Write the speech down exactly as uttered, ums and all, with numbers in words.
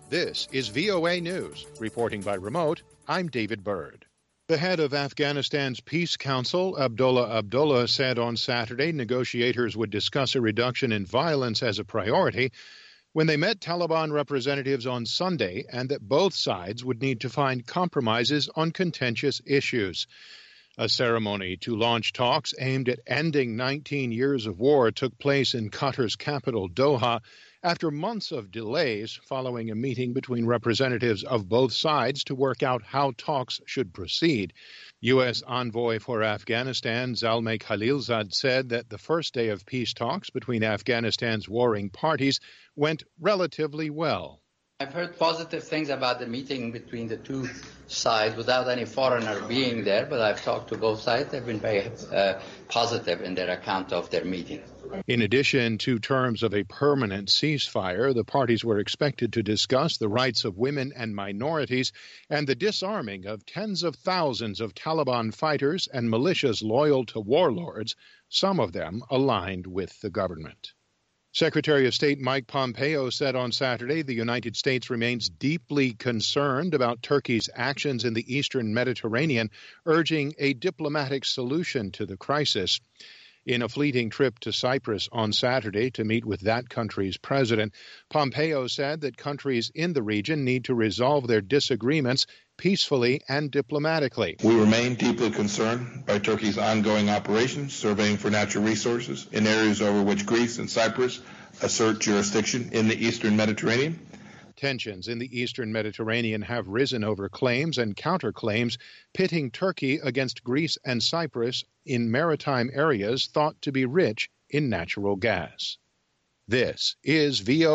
This is V O A News. Reporting by remote, I'm David Byrd. The head of Afghanistan's Peace Council, Abdullah Abdullah, said on Saturday negotiators would discuss a reduction in violence as a priority when they met Taliban representatives on Sunday, and that both sides would need to find compromises on contentious issues. A ceremony to launch talks aimed at ending nineteen years of war took place in Qatar's capital, Doha, after months of delays following a meeting between representatives of both sides to work out how talks should proceed. U S envoy for Afghanistan, Zalmay Khalilzad, said that the first day of peace talks between Afghanistan's warring parties went relatively well. I've heard positive things about the meeting between the two sides without any foreigner being there, but I've talked to both sides. They've been very uh, positive in their account of their meeting. In addition to terms of a permanent ceasefire, the parties were expected to discuss the rights of women and minorities and the disarming of tens of thousands of Taliban fighters and militias loyal to warlords, some of them aligned with the government. Secretary of State Mike Pompeo said on Saturday the United States remains deeply concerned about Turkey's actions in the eastern Mediterranean, urging a diplomatic solution to the crisis. In a fleeting trip to Cyprus on Saturday to meet with that country's president, Pompeo said that countries in the region need to resolve their disagreements peacefully and diplomatically. We remain deeply concerned by Turkey's ongoing operations, surveying for natural resources in areas over which Greece and Cyprus assert jurisdiction in the eastern Mediterranean. Tensions in the eastern Mediterranean have risen over claims and counterclaims, pitting Turkey against Greece and Cyprus in maritime areas thought to be rich in natural gas. This is V O A.